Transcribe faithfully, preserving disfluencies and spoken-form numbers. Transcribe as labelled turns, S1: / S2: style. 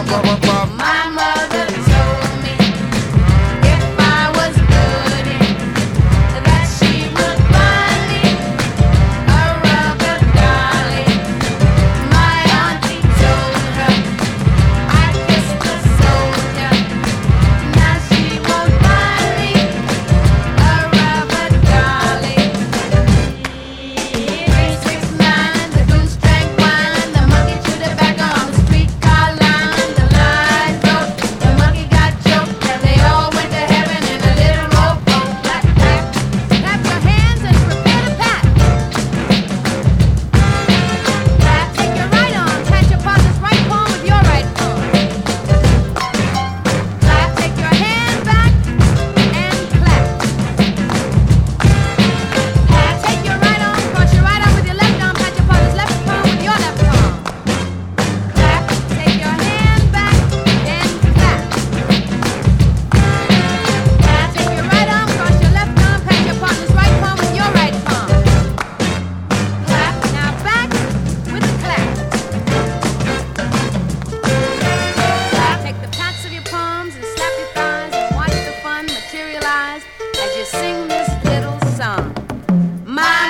S1: My mother told me if I was good, that she would buy me a rubber dolly. My auntie told her I kissed a soldier. Now she won't buy me a rubber dolly. Three, six, nine, the goose drank wine, the monkey chewed tobacco on the streetcar line. The line broke, the monkey got choked, and they all went to heaven in a little rowboat. Clap, clap, clap your hands and prepare to pat. Clap, take your right arm, pat your partner's right palm with your right palm. Clap, take your hand back and clap. Clap, take your right arm, cross your right arm with your left arm, pat your partner's left palm with your left palm. Clap, take your hand back and clap. Clap, take your right arm, cross your left arm, pat your partner's right palm with your right palm. Clap, now back with the clap. Clap, take the pats of your palms and slap your thighs and watch the fun materialize as you sing this little song. My